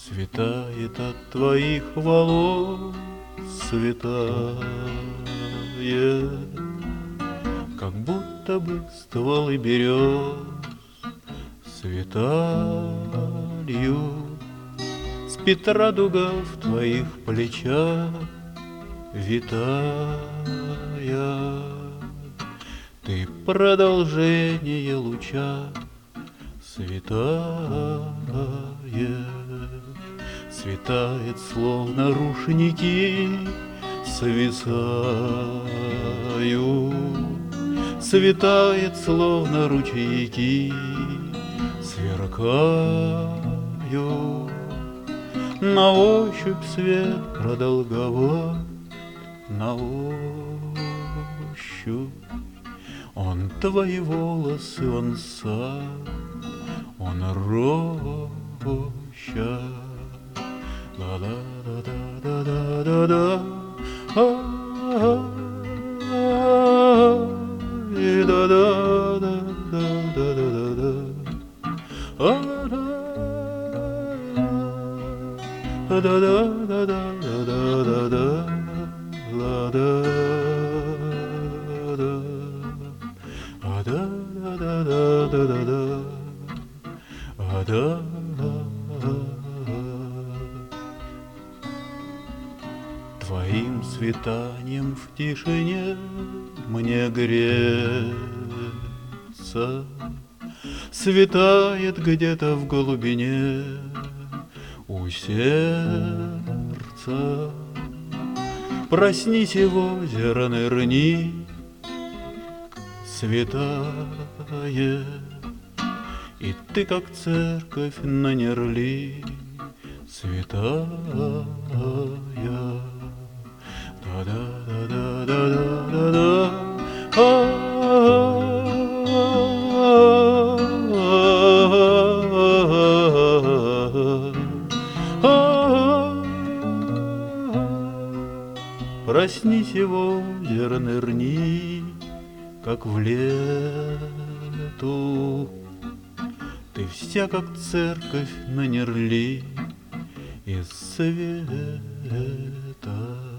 Светает от твоих волос, светает, как будто бы стволы берез светают. Спит радуга в твоих плечах, витая. Ты продолжение луча, светает. Светает, словно рушники свисают. Светает, словно ручейки сверкают. На ощупь свет продолговат, на ощупь. Он твои волосы, он сад, он роща. Да-да-да-да-да-да-да, твоим светанием в тишине мне греться. Светает где-то в глубине у сердца. Проснись, и в озеро нырни, светает. И ты, как церковь на Нерли, святая. Да-да-да-да-да-да-да. Проснись, и в озеро нырни, как в лету. Ты вся, как церковь на Нерли, из света.